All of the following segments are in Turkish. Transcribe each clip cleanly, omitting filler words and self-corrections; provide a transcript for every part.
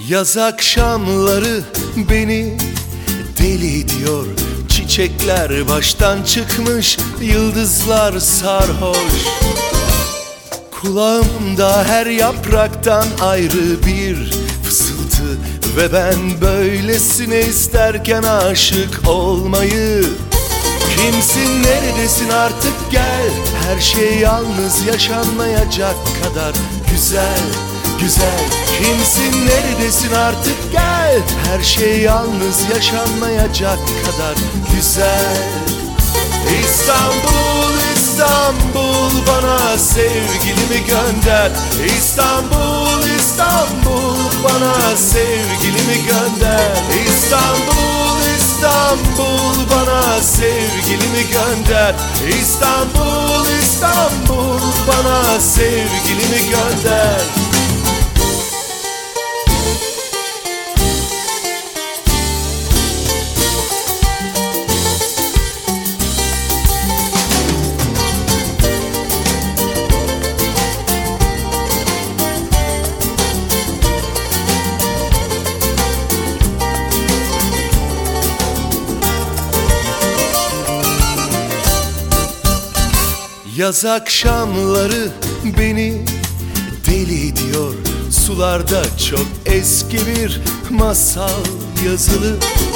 Yaz akşamları beni deli ediyor. Çiçekler baştan çıkmış, yıldızlar sarhoş. Kulağımda her yapraktan ayrı bir fısıltı ve ben böylesine isterken aşık olmayı. Kimsin, neredesin, artık gel. Her şey yalnız yaşanmayacak kadar güzel, güzel. Kimsin, neredesin, artık gel. Her şey yalnız yaşanmayacak kadar güzel. İstanbul, İstanbul, bana sevgilimi gönder. İstanbul, İstanbul, bana sevgilimi gönder. İstanbul, İstanbul, bana sevgilimi gönder. İstanbul, İstanbul, bana sevgilimi gönder. Yaz akşamları beni deli ediyor. Sularda çok eski bir masal yazılı.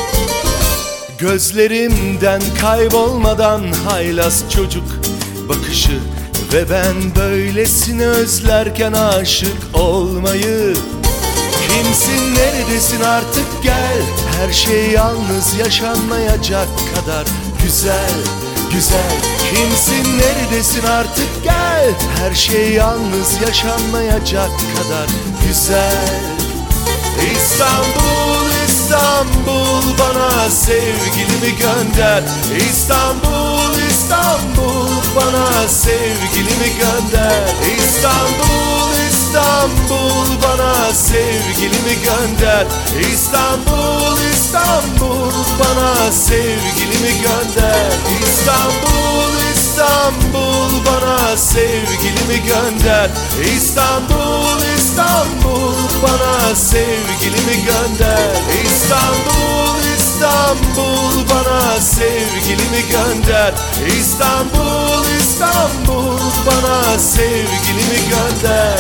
Gözlerimden kaybolmadan haylaz çocuk bakışı ve ben böylesine özlerken aşık olmayı. Kimsin, neredesin, artık gel. Her şey yalnız yaşanmayacak kadar güzel, güzel. Kimsin, neredesin, artık gel. Her şey yalnız yaşanmayacak kadar güzel. İstanbul, İstanbul, bana sevgilimi gönder. İstanbul, İstanbul, bana sevgilimi gönder. İstanbul, İstanbul, bana sevgilimi gönder. İstanbul, İstanbul, bana sevgilimi gönder. İstanbul, İstanbul, bana sevgilimi gönder. İstanbul, İstanbul, bana sevgilimi gönder. İstanbul, İstanbul, bana sevgilimi gönder. İstanbul, İstanbul, bana sevgilimi gönder.